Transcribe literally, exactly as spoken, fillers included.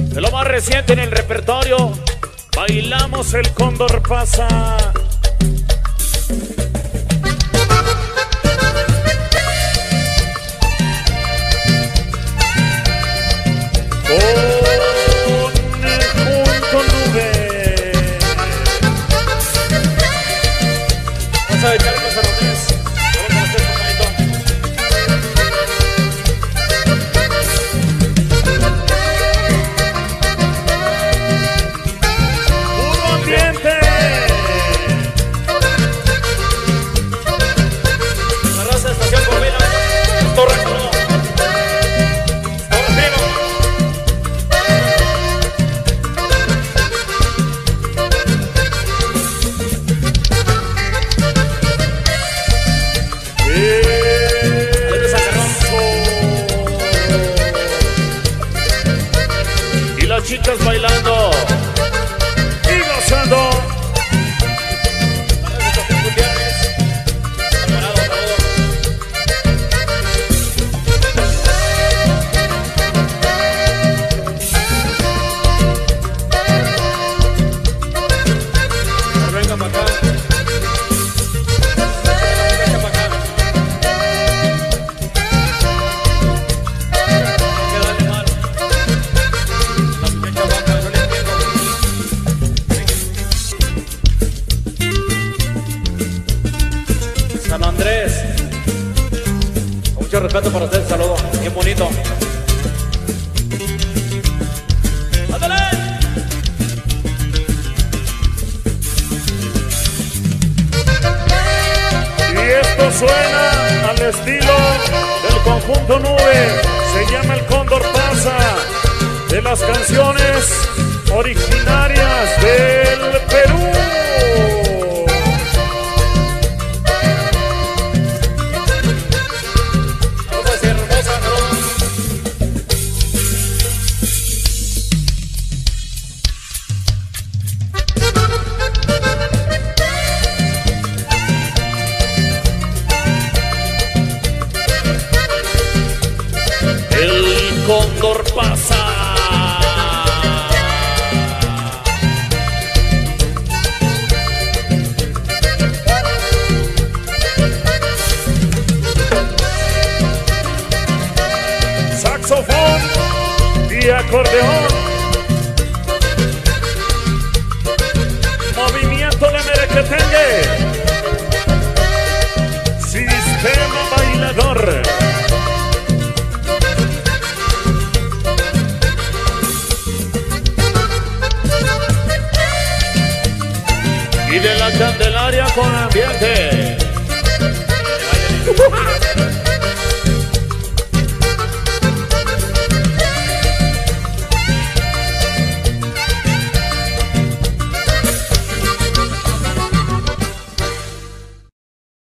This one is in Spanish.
De lo más reciente en el repertorio, bailamos el Cóndor Pasa. Con el Junto Nube. Vamos a echarle los arroces. Vamos a hacer puro ambiente. La raza de Estación Corbina, Torre Colón. Y las chicas bailando y gozando. Venga para acá. San Andrés, con mucho respeto para usted, saludo, bien bonito. ¡Ándale! Y esto suena al estilo del Conjunto Nube, se llama el Cóndor Pasa, de las canciones originarias del Perú. El Cóndor Pasa. Saxofón y acordeón. Movimiento de merequetengue. Sistema bailador. Y de la Candelaria con ambiente.